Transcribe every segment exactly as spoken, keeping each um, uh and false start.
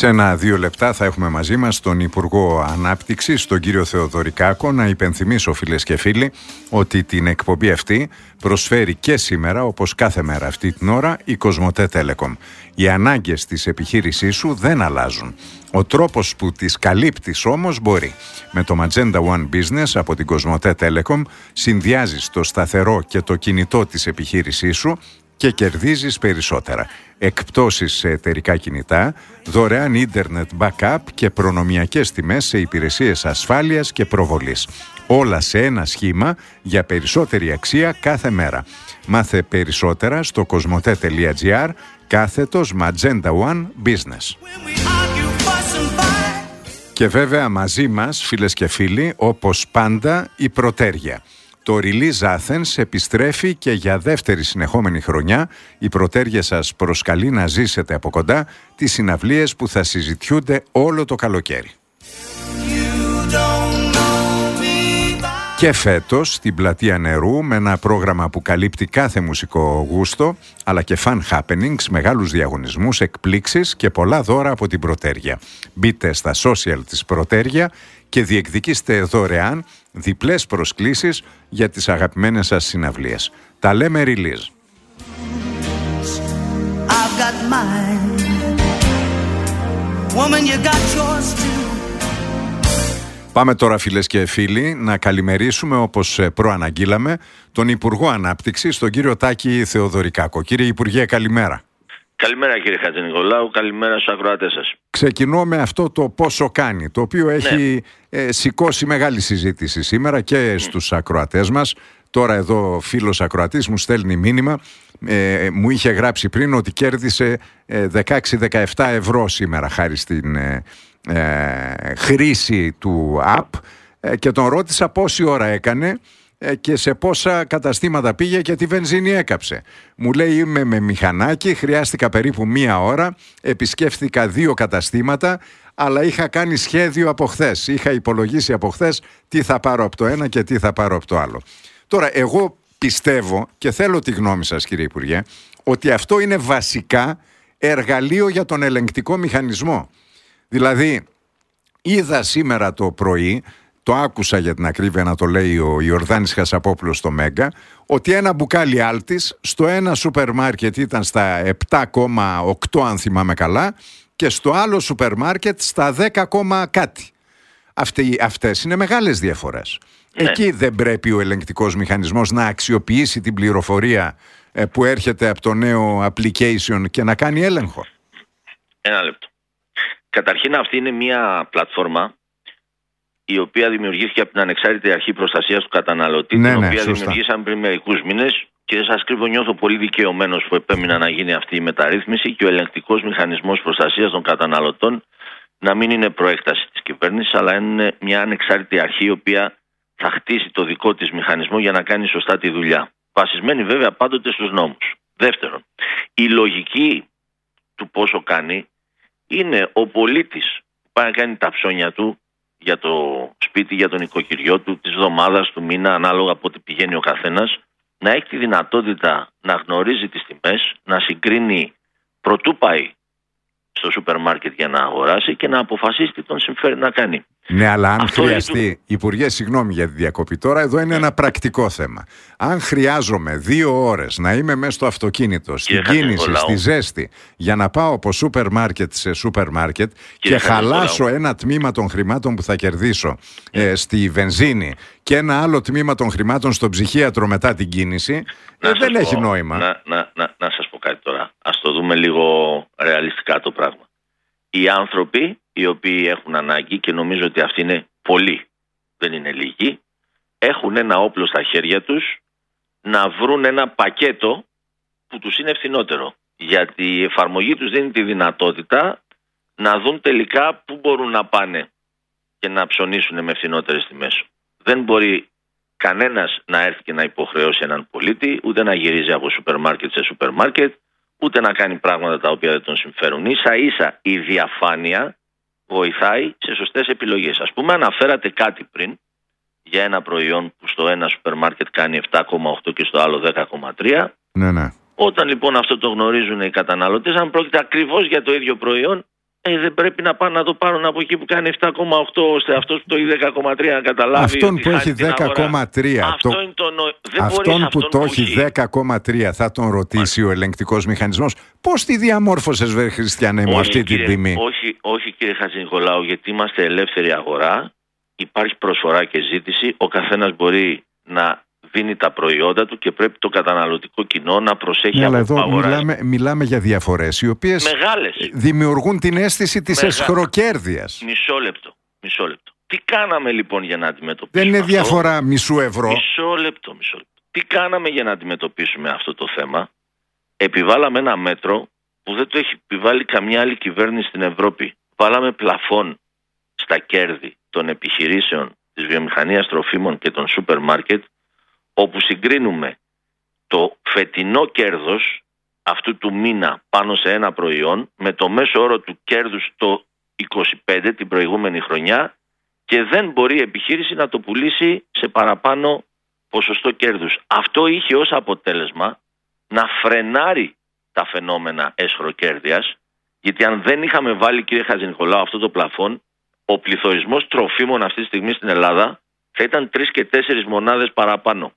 Σε ένα-δύο λεπτά θα έχουμε μαζί μας τον Υπουργό Ανάπτυξης, τον κύριο Θεοδωρικάκο. Να υπενθυμίσω, φίλες και φίλοι, ότι την εκπομπή αυτή προσφέρει και σήμερα, όπως κάθε μέρα αυτή την ώρα, η Κοσμοτέ Telecom. Οι ανάγκες της επιχείρησής σου δεν αλλάζουν. Ο τρόπος που τις καλύπτεις όμως μπορεί. Με το Magenda One Business από την Κοσμοτέ Telecom συνδυάζεις το σταθερό και το κινητό της επιχείρησής σου και κερδίζεις περισσότερα. Εκπτώσεις σε εταιρικά κινητά, δωρεάν ίντερνετ backup και προνομιακές τιμές σε υπηρεσίες ασφάλειας και προβολής. Όλα σε ένα σχήμα για περισσότερη αξία κάθε μέρα. Μάθε περισσότερα στο κοσμοτέ.gr κάθετος Magenda One Business. Και βέβαια μαζί μας, φίλες και φίλοι, όπως πάντα, η Πρωτέρια. Το Release Athens επιστρέφει και για δεύτερη συνεχόμενη χρονιά η Πρωτέρια σας προσκαλεί να ζήσετε από κοντά τις συναυλίες που θα συζητιούνται όλο το καλοκαίρι. Και φέτος στην Πλατεία Νερού, με ένα πρόγραμμα που καλύπτει κάθε μουσικό γούστο, αλλά και fun happenings, μεγάλους διαγωνισμούς, εκπλήξεις και πολλά δώρα από την Πρωτέρια. Μπείτε στα social της Πρωτέρια και διεκδικήστε δωρεάν διπλές προσκλήσεις για τις αγαπημένες σας συναυλίες. Τα λέμε Release. Πάμε τώρα, φίλες και φίλοι, να καλημερίσουμε, όπως προαναγγείλαμε, τον Υπουργό Ανάπτυξης, τον κύριο Τάκη Θεοδωρικάκο. Κύριε Υπουργέ, καλημέρα. Καλημέρα, κύριε Χατζηνικολάου, καλημέρα στους ακροατές σας. Ξεκινώ με αυτό το πόσο κάνει, το οποίο έχει ναι. ε, σηκώσει μεγάλη συζήτηση σήμερα και στους ακροατές μας. Τώρα εδώ φίλος ακροατής μου στέλνει μήνυμα, ε, μου είχε γράψει πριν ότι κέρδισε ε, δεκαέξι με δεκαεπτά ευρώ σήμερα χάρη στην ε, ε, χρήση του app ε, και τον ρώτησα πόση ώρα έκανε και σε πόσα καταστήματα πήγε και τι βενζίνη έκαψε. Μου λέει είμαι με μηχανάκι, χρειάστηκα περίπου μία ώρα, επισκέφθηκα δύο καταστήματα, αλλά είχα κάνει σχέδιο από χθες. Είχα υπολογίσει από χθες τι θα πάρω από το ένα και τι θα πάρω από το άλλο. Τώρα εγώ πιστεύω και θέλω τη γνώμη σας, κύριε Υπουργέ, ότι αυτό είναι βασικά εργαλείο για τον ελεγκτικό μηχανισμό. Δηλαδή είδα σήμερα το πρωί, το άκουσα για την ακρίβεια να το λέει ο Ιορδάνης Χασαπόπουλος στο Μέγκα, ότι ένα μπουκάλι Άλτης στο ένα σούπερ μάρκετ ήταν στα επτά κόμμα οκτώ αν θυμάμαι καλά και στο άλλο σούπερ μάρκετ στα δέκα κάτι. Αυτοί, αυτές είναι μεγάλες διαφορές. Ναι. Εκεί δεν πρέπει ο ελεγκτικός μηχανισμός να αξιοποιήσει την πληροφορία ε, που έρχεται από το νέο application και να κάνει έλεγχο? Ένα λεπτό. Καταρχήν αυτή είναι μια πλατφόρμα η οποία δημιουργήθηκε από την Ανεξάρτητη Αρχή Προστασίας του Καταναλωτή, ναι, την ναι, οποία σωστά. δημιουργήσαμε πριν μερικούς μήνες και δεν σας κρύβω, νιώθω πολύ δικαιωμένος που επέμεινα να γίνει αυτή η μεταρρύθμιση και ο ελεγκτικός μηχανισμός προστασίας των καταναλωτών να μην είναι προέκταση της κυβέρνησης, αλλά είναι μια ανεξάρτητη αρχή η οποία θα χτίσει το δικό της μηχανισμό για να κάνει σωστά τη δουλειά. Βασισμένη βέβαια πάντοτε στους νόμους. Δεύτερον, η λογική του πόσο κάνει είναι ο πολίτης που πάει να κάνει τα ψώνια του για το σπίτι, για τον οικοκυριό του, της εβδομάδας, του μήνα, ανάλογα από ό,τι πηγαίνει ο καθένας, να έχει τη δυνατότητα να γνωρίζει τις τιμές, να συγκρίνει προτού πάει στο σούπερ μάρκετ για να αγοράσει και να αποφασίσει τι τον συμφέρει να κάνει. Ναι, αλλά αν Αυτό χρειαστεί, είναι... Υπουργέ, συγγνώμη για τη διακοπή, τώρα εδώ είναι ένα πρακτικό θέμα. Αν χρειάζομαι δύο ώρες να είμαι μέσα στο αυτοκίνητο, στην κίνηση, στη ζέστη, για να πάω από σούπερ μάρκετ σε σούπερ μάρκετ και, και χαλάσω ένα τμήμα των χρημάτων που θα κερδίσω ε, στη βενζίνη και ένα άλλο τμήμα των χρημάτων στον ψυχίατρο μετά την κίνηση, ε, δεν πω, έχει νόημα. Να, να, να, να σας πω κάτι τώρα. Ας το δούμε λίγο ρεαλιστικά το πράγμα. Οι άνθρωποι οι οποίοι έχουν ανάγκη, και νομίζω ότι αυτοί είναι πολλοί, δεν είναι λίγοι, έχουν ένα όπλο στα χέρια τους να βρουν ένα πακέτο που τους είναι φθηνότερο. Γιατί η εφαρμογή τους δίνει τη δυνατότητα να δουν τελικά πού μπορούν να πάνε και να ψωνίσουν με φθηνότερες τιμές. Δεν μπορεί κανένας να έρθει και να υποχρεώσει έναν πολίτη, ούτε να γυρίζει από σούπερ μάρκετ σε σούπερ μάρκετ, ούτε να κάνει πράγματα τα οποία δεν τον συμφέρουν. Ίσα ίσα η διαφάνεια βοηθάει σε σωστές επιλογές. Ας πούμε, αναφέρατε κάτι πριν για ένα προϊόν που στο ένα σούπερ μάρκετ κάνει επτά κόμμα οκτώ και στο άλλο δέκα κόμμα τρία. Ναι, ναι. Όταν λοιπόν αυτό το γνωρίζουν οι καταναλωτές, αν πρόκειται ακριβώς για το ίδιο προϊόν, Ε, δεν πρέπει να πάνε να το πάρουν από εκεί που κάνει επτά κόμμα οκτώ, ώστε αυτός που το έχει δέκα κόμμα τρία να καταλάβει. Αυτόν που έχει δέκα κόμμα τρία. Αυτό το... είναι το νο... δεν αυτόν που αυτόν το που έχει δέκα κόμμα τρία θα τον ρωτήσει Μάλιστα. ο ελεγκτικός μηχανισμός. Πώς τη διαμόρφωσες, βε Χριστιανέ μου, αυτή κύριε, την τιμή? Όχι, όχι κύριε Χατζηνικολάου, γιατί είμαστε ελεύθερη αγορά. Υπάρχει προσφορά και ζήτηση. Ο καθένας μπορεί να δίνει τα προϊόντα του και πρέπει το καταναλωτικό κοινό να προσέχει. Ναι, αλλά εδώ μιλάμε, μιλάμε για διαφορές οι οποίες Μεγάλες. δημιουργούν την αίσθηση της Μεγα... εσχροκέρδειας. Μισό λεπτό, μισό λεπτό. Τι κάναμε λοιπόν για να αντιμετωπίσουμε? Δεν είναι αυτό? διαφορά μισού ευρώ. Μισό λεπτό, μισό λεπτό. Τι κάναμε για να αντιμετωπίσουμε αυτό το θέμα? Επιβάλαμε ένα μέτρο που δεν το έχει επιβάλει καμιά άλλη κυβέρνηση στην Ευρώπη. Βάλαμε πλαφόν στα κέρδη των επιχειρήσεων της βιομηχανίας τροφίμων και των σούπερ μάρκετ, όπου συγκρίνουμε το φετινό κέρδος αυτού του μήνα πάνω σε ένα προϊόν με το μέσο όρο του κέρδους το είκοσι πέντε την προηγούμενη χρονιά, και δεν μπορεί η επιχείρηση να το πουλήσει σε παραπάνω ποσοστό κέρδους. Αυτό είχε ως αποτέλεσμα να φρενάρει τα φαινόμενα εσχροκέρδειας, γιατί αν δεν είχαμε βάλει, κύριε Χατζηνικολάου, αυτό το πλαφόν, ο πληθωρισμός τροφίμων αυτή τη στιγμή στην Ελλάδα θα ήταν τρεις και τέσσερις μονάδες παραπάνω.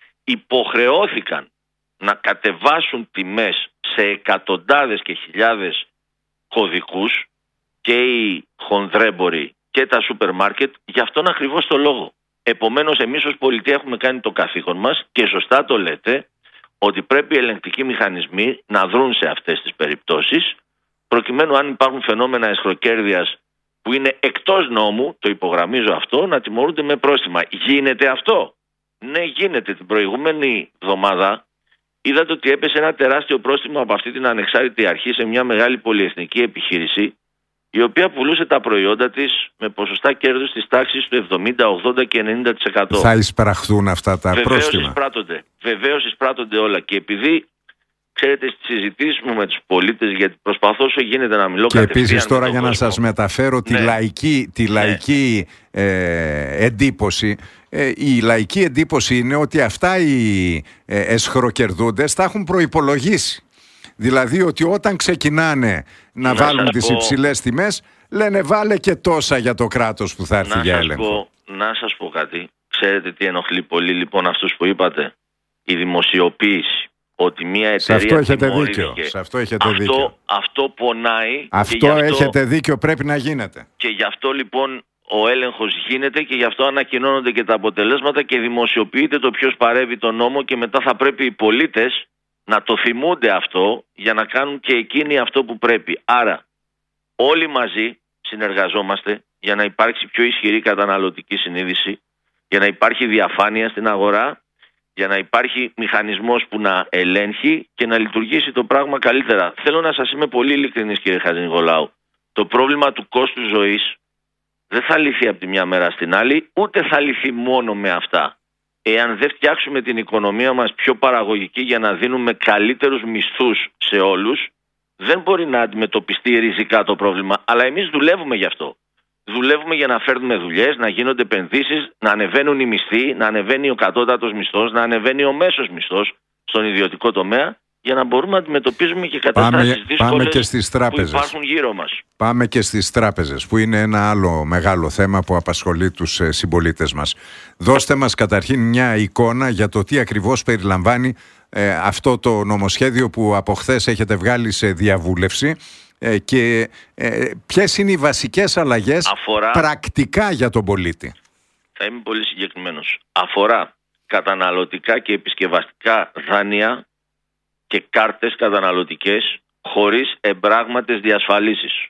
Υποχρεώθηκαν να κατεβάσουν τιμές σε εκατοντάδες και χιλιάδες κωδικούς και οι χονδρέμποροι και τα σούπερ μάρκετ για αυτόν ακριβώς το λόγο. Επομένως, εμείς ως πολιτεία έχουμε κάνει το καθήκον μας και σωστά το λέτε, ότι πρέπει οι ελεγκτικοί μηχανισμοί να δρουν σε αυτές τις περιπτώσεις, προκειμένου αν υπάρχουν φαινόμενα εσχροκέρδειας που είναι εκτός νόμου, το υπογραμμίζω αυτό, να τιμωρούνται με πρόστιμα. Γίνεται αυτό? Ναι, γίνεται. Την προηγούμενη εβδομάδα είδατε ότι έπεσε ένα τεράστιο πρόστιμο από αυτή την ανεξάρτητη αρχή σε μια μεγάλη πολυεθνική επιχείρηση, η οποία πουλούσε τα προϊόντα της με ποσοστά κέρδους της τάξης του εβδομήντα, ογδόντα και ενενήντα τοις εκατό. Θα εισπραχθούν αυτά τα Βεβαίως πρόστιμα. Εισπράττονται. Βεβαίως εισπράττονται όλα. Και επειδή, ξέρετε, στις συζητήσεις μου με τους πολίτες, γιατί προσπαθώ όσο γίνεται να μιλώ και κατευθείαν. Και επίσης τώρα για κόσμο. να σας μεταφέρω τη ναι. λαϊκή, τη λαϊκή ναι. ε, εντύπωση. Ε, η λαϊκή εντύπωση είναι ότι αυτά οι ε, εσχροκερδούντες τα έχουν προϋπολογίσει. Δηλαδή ότι όταν ξεκινάνε να, να βάλουν τις πω... υψηλές τιμές, λένε βάλε και τόσα για το κράτος που θα έρθει να για σας έλεγχο. Πω, να σας πω κάτι. Ξέρετε τι ενοχλεί πολύ λοιπόν αυτούς που είπατε? Η δημοσιοποίηση. Ότι μια εταιρεία. Σε αυτό έχετε δίκιο. Σε αυτό έχετε αυτό, δίκιο. Αυτό πονάει. Αυτό, αυτό έχετε δίκιο, πρέπει να γίνεται. Και γι' αυτό λοιπόν ο έλεγχος γίνεται και γι' αυτό ανακοινώνονται και τα αποτελέσματα και δημοσιοποιείται το ποιος παρέβει τον νόμο, και μετά θα πρέπει οι πολίτες να το θυμούνται αυτό για να κάνουν και εκείνοι αυτό που πρέπει. Άρα όλοι μαζί συνεργαζόμαστε για να υπάρξει πιο ισχυρή καταναλωτική συνείδηση, για να υπάρχει διαφάνεια στην αγορά, για να υπάρχει μηχανισμός που να ελέγχει και να λειτουργήσει το πράγμα καλύτερα. Θέλω να σας είμαι πολύ ειλικρινής, κύριε Χατζηνικολάου. Το πρόβλημα του κόστους ζωής δεν θα λυθεί από τη μια μέρα στην άλλη, ούτε θα λυθεί μόνο με αυτά. Εάν δεν φτιάξουμε την οικονομία μας πιο παραγωγική για να δίνουμε καλύτερους μισθούς σε όλους, δεν μπορεί να αντιμετωπιστεί ριζικά το πρόβλημα. Αλλά εμείς δουλεύουμε γι' αυτό. Δουλεύουμε για να φέρνουμε δουλειές, να γίνονται επενδύσεις, να ανεβαίνουν οι μισθοί, να ανεβαίνει ο κατώτατος μισθός, να ανεβαίνει ο μέσος μισθός στον ιδιωτικό τομέα, για να μπορούμε να αντιμετωπίζουμε και καταστάσεις δύσκολες που υπάρχουν γύρω μας. Πάμε και στις τράπεζες, που είναι ένα άλλο μεγάλο θέμα που απασχολεί τους ε, συμπολίτες μας. Δώστε μας καταρχήν μια εικόνα για το τι ακριβώς περιλαμβάνει ε, αυτό το νομοσχέδιο που από χθες έχετε βγάλει σε διαβούλευση, ε, και ε, ποιες είναι οι βασικές αλλαγές αφορά... πρακτικά για τον πολίτη. Θα είμαι πολύ συγκεκριμένος. Αφορά καταναλωτικά και επισκευαστικά δάνεια και κάρτες καταναλωτικές χωρίς εμπράγματες διασφαλίσεις.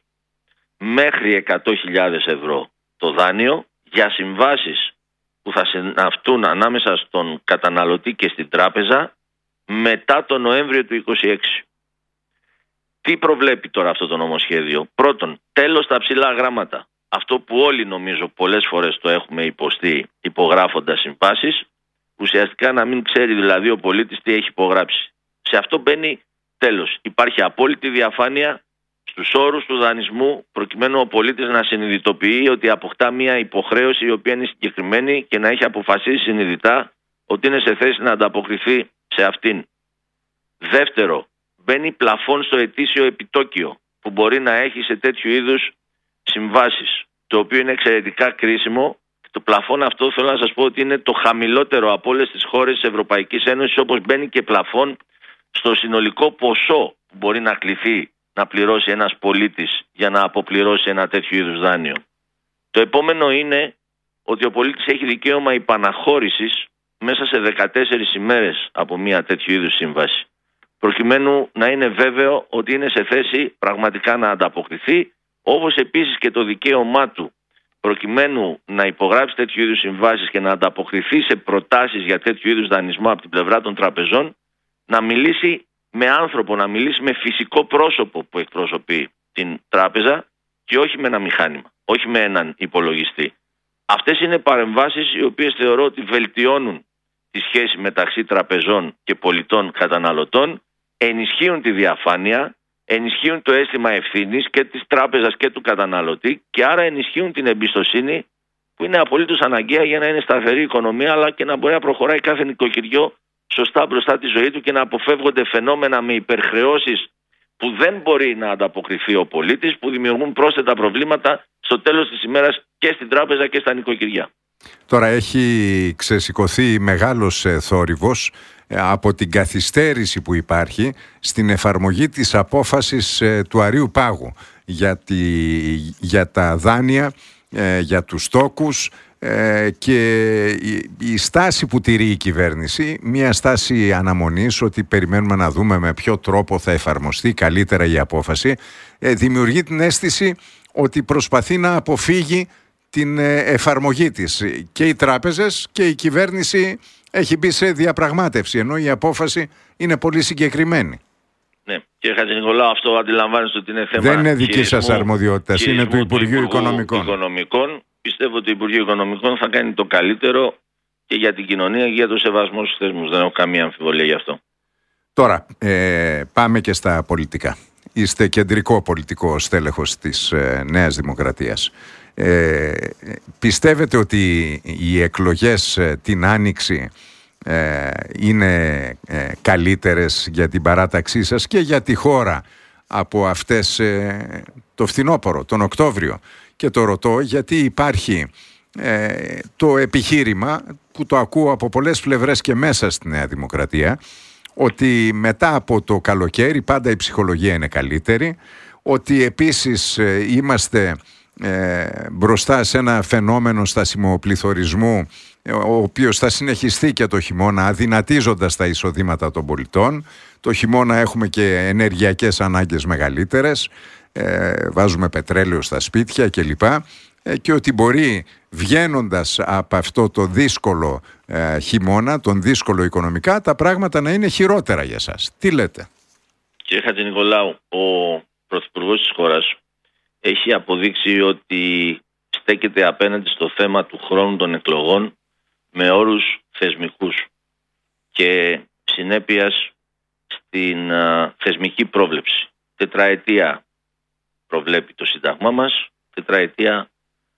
Μέχρι εκατό χιλιάδες ευρώ το δάνειο για συμβάσεις που θα συναυτούν ανάμεσα στον καταναλωτή και στην τράπεζα μετά το Νοέμβριο του είκοσι έξι. Τι προβλέπει τώρα αυτό το νομοσχέδιο? Πρώτον, τέλος στα ψηλά γράμματα. Αυτό που όλοι νομίζω πολλές φορές το έχουμε υποστεί υπογράφοντας συμβάσεις, ουσιαστικά να μην ξέρει δηλαδή ο πολίτης τι έχει υπογράψει. Σε αυτό μπαίνει τέλος. Υπάρχει απόλυτη διαφάνεια στους όρους του δανεισμού, προκειμένου ο πολίτης να συνειδητοποιεί ότι αποκτά μια υποχρέωση η οποία είναι συγκεκριμένη και να έχει αποφασίσει συνειδητά ότι είναι σε θέση να ανταποκριθεί σε αυτήν. Δεύτερο, μπαίνει πλαφόν στο ετήσιο επιτόκιο, που μπορεί να έχει σε τέτοιου είδους συμβάσεις, το οποίο είναι εξαιρετικά κρίσιμο. Το πλαφόν αυτό θέλω να σας πω ότι είναι το χαμηλότερο από όλες τις χώρες της Ευρωπαϊκής Ένωσης, όπως μπαίνει και πλαφόν στο συνολικό ποσό που μπορεί να κληθεί να πληρώσει ένας πολίτης για να αποπληρώσει ένα τέτοιο είδους δάνειο. Το επόμενο είναι ότι ο πολίτης έχει δικαίωμα υπαναχώρησης μέσα σε δεκατέσσερις ημέρες από μια τέτοιου είδους σύμβαση, προκειμένου να είναι βέβαιο ότι είναι σε θέση πραγματικά να ανταποκριθεί, όπως επίσης και το δικαίωμά του προκειμένου να υπογράψει τέτοιου είδους συμβάσεις και να ανταποκριθεί σε προτάσεις για τέτοιου είδους δανεισμό από την πλευρά των τραπεζών, να μιλήσει με άνθρωπο, να μιλήσει με φυσικό πρόσωπο που εκπροσωπεί την τράπεζα και όχι με ένα μηχάνημα, όχι με έναν υπολογιστή. Αυτές είναι παρεμβάσεις οι οποίες θεωρώ ότι βελτιώνουν τη σχέση μεταξύ τραπεζών και πολιτών καταναλωτών, ενισχύουν τη διαφάνεια, ενισχύουν το αίσθημα ευθύνης και της τράπεζας και του καταναλωτή και άρα ενισχύουν την εμπιστοσύνη που είναι απολύτως αναγκαία για να είναι σταθερή η οικονομία, αλλά και να μπορεί να προχωράει κάθε νοικοκυριό σωστά μπροστά τη ζωή του και να αποφεύγονται φαινόμενα με υπερχρεώσεις που δεν μπορεί να ανταποκριθεί ο πολίτης, που δημιουργούν πρόσθετα προβλήματα στο τέλος της ημέρας και στην τράπεζα και στα νοικοκυριά. Τώρα έχει ξεσηκωθεί μεγάλος θόρυβος από την καθυστέρηση που υπάρχει στην εφαρμογή της απόφασης του Αρείου Πάγου για, τη, για τα δάνεια, για τους τόκους, και η στάση που τηρεί η κυβέρνηση, μια στάση αναμονής ότι περιμένουμε να δούμε με ποιο τρόπο θα εφαρμοστεί καλύτερα η απόφαση, δημιουργεί την αίσθηση ότι προσπαθεί να αποφύγει την εφαρμογή της. Και οι τράπεζες και η κυβέρνηση έχει μπει σε διαπραγμάτευση, ενώ η απόφαση είναι πολύ συγκεκριμένη. Ναι, κύριε Χατζηνικολάου, αυτό αντιλαμβάνεστε ότι είναι θέμα. Δεν είναι δική σας αρμοδιότητα, είναι του Υπουργείου Οικονομικών. Οικονομικών. Πιστεύω ότι το Υπουργείο Οικονομικών θα κάνει το καλύτερο και για την κοινωνία και για το σεβασμό στους θεσμούς. Δεν έχω καμία αμφιβολία γι' αυτό. Τώρα, ε, πάμε και στα πολιτικά. Είστε κεντρικό πολιτικό στέλεχος της ε, Νέας Δημοκρατίας. Ε, πιστεύετε ότι οι εκλογές ε, την Άνοιξη ε, είναι ε, καλύτερες για την παράταξή σας και για τη χώρα από αυτές ε, το φθινόπωρο, τον Οκτώβριο? Και το ρωτώ γιατί υπάρχει ε, το επιχείρημα που το ακούω από πολλές πλευρές και μέσα στη Νέα Δημοκρατία, ότι μετά από το καλοκαίρι πάντα η ψυχολογία είναι καλύτερη, ότι επίσης ε, είμαστε ε, μπροστά σε ένα φαινόμενο στασιμοπληθωρισμού ε, ο οποίος θα συνεχιστεί και το χειμώνα, αδυνατίζοντας τα εισοδήματα των πολιτών. Το χειμώνα έχουμε και ενεργειακές ανάγκες μεγαλύτερες, ε, βάζουμε πετρέλαιο στα σπίτια κλπ. Ε, και ότι μπορεί, βγαίνοντας από αυτό το δύσκολο ε, χειμώνα, τον δύσκολο οικονομικά, τα πράγματα να είναι χειρότερα για σας. Τι λέτε? Κύριε Χατζηνικολάου, ο Πρωθυπουργός της χώρας έχει αποδείξει ότι στέκεται απέναντι στο θέμα του χρόνου των εκλογών με όρους θεσμικούς και συνέπειας στην α, θεσμική πρόβλεψη. Τετραετία προβλέπει το Σύνταγμά μας, τετραετία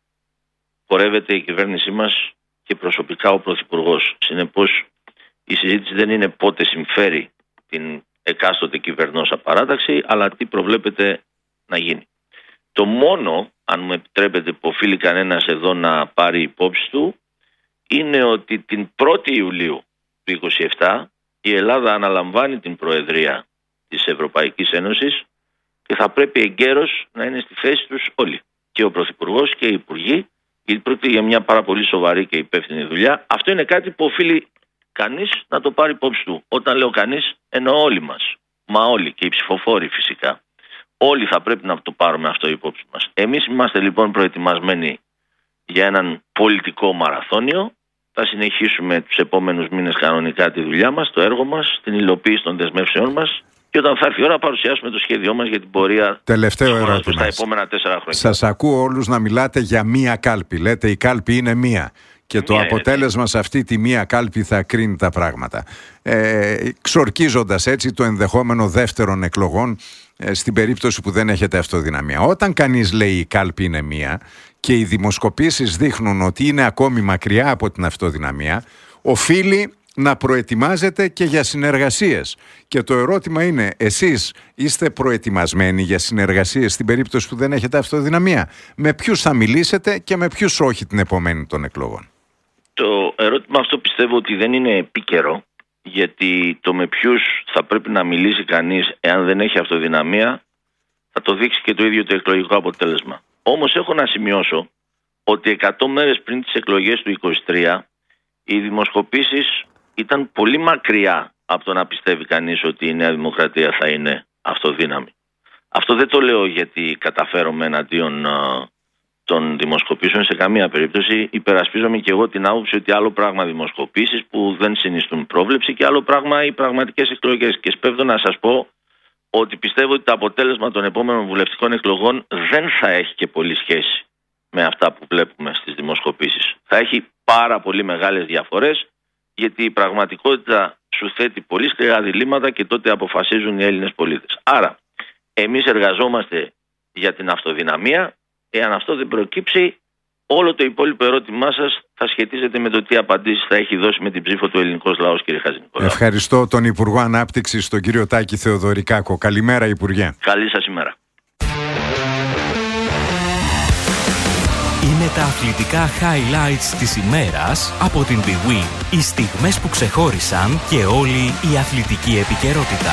πορεύεται η κυβέρνησή μας και προσωπικά ο Πρωθυπουργός. Συνεπώς η συζήτηση δεν είναι πότε συμφέρει την εκάστοτε κυβερνώσα παράταξη, αλλά τι προβλέπεται να γίνει. Το μόνο, αν μου επιτρέπετε, που οφείλει κανένας εδώ να πάρει υπόψη του, είναι ότι την πρώτη Ιουλίου του είκοσι επτά η Ελλάδα αναλαμβάνει την Προεδρία της Ευρωπαϊκής Ένωσης και θα πρέπει εγκαίρως να είναι στη θέση τους όλοι. Και ο Πρωθυπουργός και οι Υπουργοί, γιατί πρόκειται για μια πάρα πολύ σοβαρή και υπεύθυνη δουλειά. Αυτό είναι κάτι που οφείλει κανείς να το πάρει υπόψη του. Όταν λέω κανείς, εννοώ όλοι μας. Μα όλοι, και οι ψηφοφόροι φυσικά. Όλοι θα πρέπει να το πάρουμε αυτό υπόψη μας. Εμείς είμαστε λοιπόν προετοιμασμένοι για έναν πολιτικό μαραθώνιο. Θα συνεχίσουμε τους επόμενους μήνες κανονικά τη δουλειά μας, το έργο μας, την υλοποίηση των δεσμεύσεών μας. Και όταν θα έρθει η ώρα, παρουσιάσουμε το σχέδιό μας για την πορεία στα επόμενα τέσσερα χρόνια. Σας ακούω όλους να μιλάτε για μία κάλπη. Λέτε η κάλπη είναι μία. Και το μία αποτέλεσμα είναι. Σε αυτή τη μία κάλπη θα κρίνει τα πράγματα. Ε, ξορκίζοντας έτσι το ενδεχόμενο δεύτερων εκλογών ε, στην περίπτωση που δεν έχετε αυτοδυναμία. Όταν κανείς λέει η κάλπη είναι μία και οι δημοσκοπήσεις δείχνουν ότι είναι ακόμη μακριά από την αυτοδυναμία, οφείλει να προετοιμάζετε και για συνεργασίες. Και το ερώτημα είναι, εσείς είστε προετοιμασμένοι για συνεργασίες στην περίπτωση που δεν έχετε αυτοδυναμία? Με ποιους θα μιλήσετε και με ποιους όχι την επομένη των εκλογών? Το ερώτημα αυτό πιστεύω ότι δεν είναι επίκαιρο, γιατί το με ποιους θα πρέπει να μιλήσει κανείς εάν δεν έχει αυτοδυναμία θα το δείξει και το ίδιο το εκλογικό αποτέλεσμα. Όμως έχω να σημειώσω ότι εκατό μέρες πριν τις εκλογές του είκοσι τρία οι δημοσκοπήσεις ήταν πολύ μακριά από το να πιστεύει κανείς ότι η Νέα Δημοκρατία θα είναι αυτοδύναμη. Αυτό δεν το λέω γιατί καταφέρομαι εναντίον α, των δημοσκοπήσεων σε καμία περίπτωση. Υπερασπίζομαι και εγώ την άποψη ότι άλλο πράγμα δημοσκοπήσεις που δεν συνιστούν πρόβλεψη και άλλο πράγμα οι πραγματικές εκλογές. Και σπέβδω να σας πω ότι πιστεύω ότι το αποτέλεσμα των επόμενων βουλευτικών εκλογών δεν θα έχει και πολύ σχέση με αυτά που βλέπουμε στις δημοσκοπήσεις. Θα έχει πάρα πολύ μεγάλες διαφορές, γιατί η πραγματικότητα σου θέτει πολύ σκληρά διλήμματα και τότε αποφασίζουν οι Έλληνες πολίτες. Άρα, εμείς εργαζόμαστε για την αυτοδυναμία. Εάν αυτό δεν προκύψει, όλο το υπόλοιπο ερώτημά σας θα σχετίζεται με το τι απαντήσεις θα έχει δώσει με την ψήφο του ελληνικός λαός, κύριε Χατζηνικολάου. Ευχαριστώ τον Υπουργό Ανάπτυξης, τον κύριο Τάκη Θεοδωρικάκο. Καλημέρα, Υπουργέ. Καλή σας ημέρα. Είναι τα αθλητικά highlights της ημέρας από την bwin. Οι στιγμές που ξεχώρισαν και όλη η αθλητική επικαιρότητα.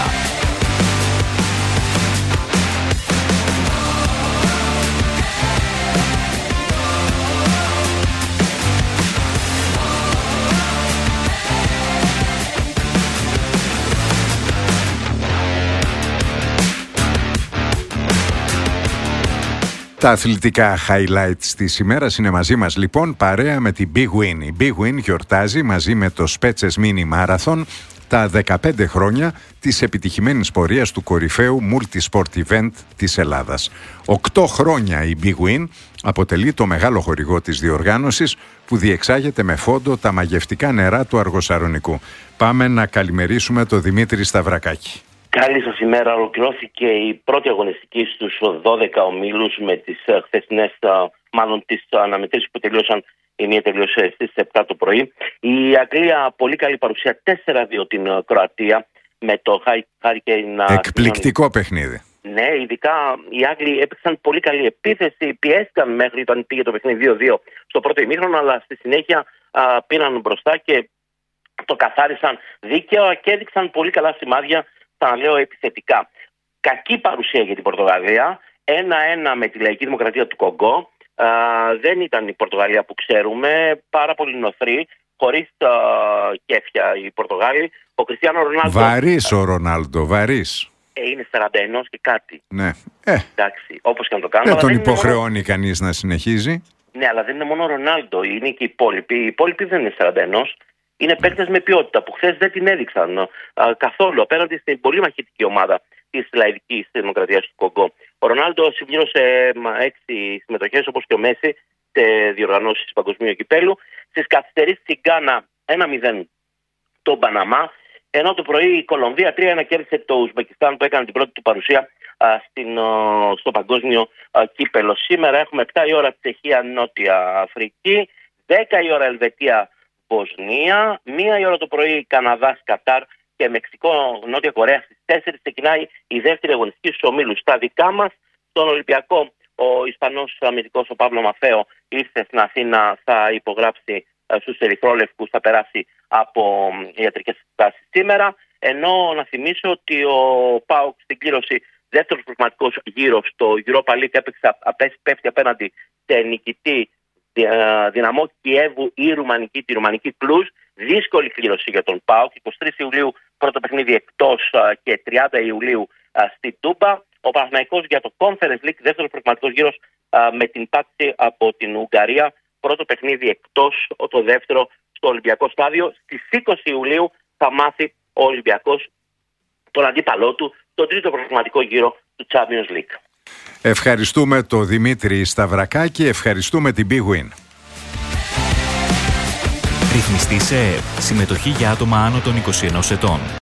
Τα αθλητικά highlights της ημέρας είναι μαζί μας λοιπόν παρέα με την bwin. Η bwin γιορτάζει μαζί με το Spetses Mini Marathon τα δεκαπέντε χρόνια της επιτυχημένης πορείας του κορυφαίου multi-sport event της Ελλάδας. Οκτώ χρόνια η bwin αποτελεί το μεγάλο χορηγό της διοργάνωσης που διεξάγεται με φόντο τα μαγευτικά νερά του Αργοσαρονικού. Πάμε να καλημερίσουμε τον Δημήτρη Σταυρακάκη. Καλή σας ημέρα. Ολοκληρώθηκε η πρώτη αγωνιστική στους δώδεκα ομίλους με τις χθεσινές, μάλλον τις αναμετρήσεις που τελείωσαν. Η μία τελείωσε στις επτά το πρωί. Η Αγγλία πολύ καλή παρουσία, τέσσερα δύο την Κροατία με το Hurricane. Εκπληκτικό παιχνίδι. Ναι, ειδικά οι Άγγλοι έπαιξαν πολύ καλή επίθεση, πιέστηκαν μέχρι όταν πήγε το παιχνίδι δύο δύο στο πρώτο ημίχρονο, αλλά στη συνέχεια α, πήραν μπροστά και το καθάρισαν δίκαια και έδειξαν πολύ καλά σημάδια. Θα λέω επιθετικά. Κακή παρουσία για την Πορτογαλία. ένα-ένα με τη Λαϊκή Δημοκρατία του Κονγκό. Α, δεν ήταν η Πορτογαλία που ξέρουμε. Πάρα πολύ νοθρή. Χωρίς α, κέφια οι Πορτογάλοι. Ο Κριστιάνο Ρονάλντο. Βαρύς ο Ρονάλντο, βαρύς. Ε, είναι σαράντα ένα και κάτι. Ναι. Ε. Εντάξει, όπως και να το κάνουμε. Δεν τον δεν υποχρεώνει μόνο... κανείς να συνεχίζει. Ναι, αλλά δεν είναι μόνο ο Ρονάλντο. Είναι και οι υπόλοιποι. Οι υπόλοιποι δεν είναι σαράντα ένα. Είναι παίκτες με ποιότητα που χθες δεν την έδειξαν α, καθόλου απέναντι στην πολύ μαχητική ομάδα της Λαϊκής Δημοκρατίας του Κονγκό. Ο Ρονάλντο συμπλήρωσε έξι συμμετοχές όπως και ο Μέση σε διοργανώσεις παγκοσμίου κυπέλου. Στις καθυστερήσεις στην Γκάνα ένα μηδέν τον Παναμά. Ενώ το πρωί η Κολομβία τρία ένα κέρδισε το Ουσμπεκιστάν που έκανε την πρώτη του παρουσία α, στην, α, στο παγκόσμιο α, κύπελο. Σήμερα έχουμε επτά η ώρα Τσεχία Νότια Αφρική, δέκα η ώρα Ελβετία Βοσνία, μία η ώρα το πρωί Καναδάς, Κατάρ και Μεξικό, Νότια Κορέα. Στις τέσσερις ξεκινάει η δεύτερη αγωνιστική στους ομίλους. Στα δικά μας, στον Ολυμπιακό, ο Ισπανός αμυντικός ο Παύλο Μαφαίο ήρθε στην Αθήνα, θα υπογράψει στους ερυθρόλευκους, θα περάσει από ιατρικές εξετάσεις σήμερα. Ενώ να θυμίσω ότι ο ΠΑΟΚ στην κλήρωση δεύτερος προγραμματικός γύρος στο Europa League έπαιξε, πέφτει απέναντι σε νικητή Δυναμό Κιέβου ή Ρουμανική, τη Ρουμανική Κλουζ. Δύσκολη κλήρωση για τον ΠΑΟΚ. εικοστή τρίτη Ιουλίου πρώτο παιχνίδι εκτός και τριάντα Ιουλίου στη Τούμπα. Ο Παναθηναϊκός για το Conference League δεύτερος προγραμματικός γύρος με την πάξη από την Ουγγαρία. Πρώτο παιχνίδι εκτός, το δεύτερο στο Ολυμπιακό Στάδιο. Στις είκοσι Ιουλίου θα μάθει ο Ολυμπιακός τον αντίπαλό του στον τρίτο προγραμματικό γύρο του Champions League. Ευχαριστούμε τον Δημήτρη Σταυρακάκη, ευχαριστούμε την bwin. Ρυθμιστή σε ΕΕΠ. Συμμετοχή για άτομα άνω των είκοσι ενός ετών.